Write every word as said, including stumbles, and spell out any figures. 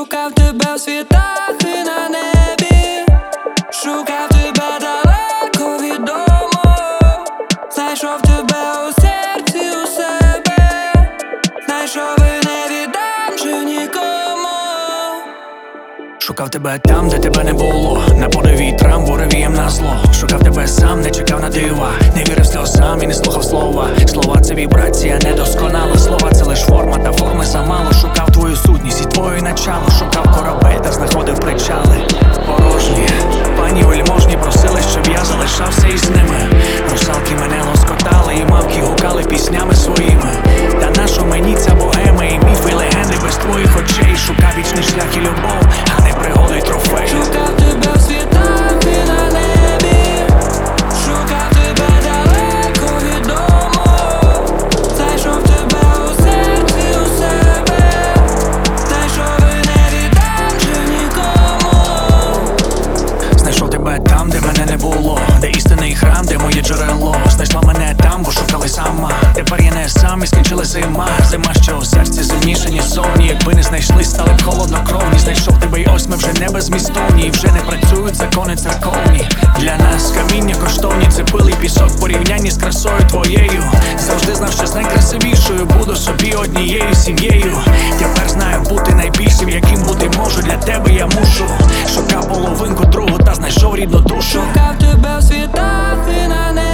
Шукав тебе в світах і на небі, шукав тебе далеко від дому, знайшов тебе у серці у себе, знайшов і не віддам вже нікому. Шукав тебе там, де тебе не було, на полі вітрам, буревієм на зло. Шукав тебе сам, не чекав на дива, не вірив сльозам і не слухав слова. Слова — це вібрація недосконала, слова — це лиш форма, та форми замало. Шукав твою сутність і твоє начало, шукав корабель та знаходив причали порожні. Пані вельможні просили, щоб я залишався із ними. Русалки мене лоскотали і мавки гукали піснями своїми. Та нащо мені ця богема і міфи, і легенди без твоїх очей? Шукав вічний шлях і любов, а не пригоди й трофей. Шукав тебе в світах і на небі, шукав тебе далеко від дому, знайшов тебе у серці у себе, знайшов і не віддам вже нікому. Знайшов тебе там, де мене не було, де істинний храм, де моє джерело. Знайшла мене там, бо шукали сама. Тепер я не сам і скінчила зима. Зима, що у серці зимніше, ніж зовні. Якби не знайшли, стали б холоднокровні. Знайшов тебе й ось ми вже не безмістовні, і вже не працюють закони церковні. Для нас каміння коштовні, це пил і пісок в порівнянні з красою твоєю. Завжди знав, що з найкрасивішою буду собі однією сім'єю. Тепер знаю бути найбільшим, яким бути можу. Для тебе я мушу. Шукав половинку другу та знайшов рідну душу. Шукав тебе в світах і на небі,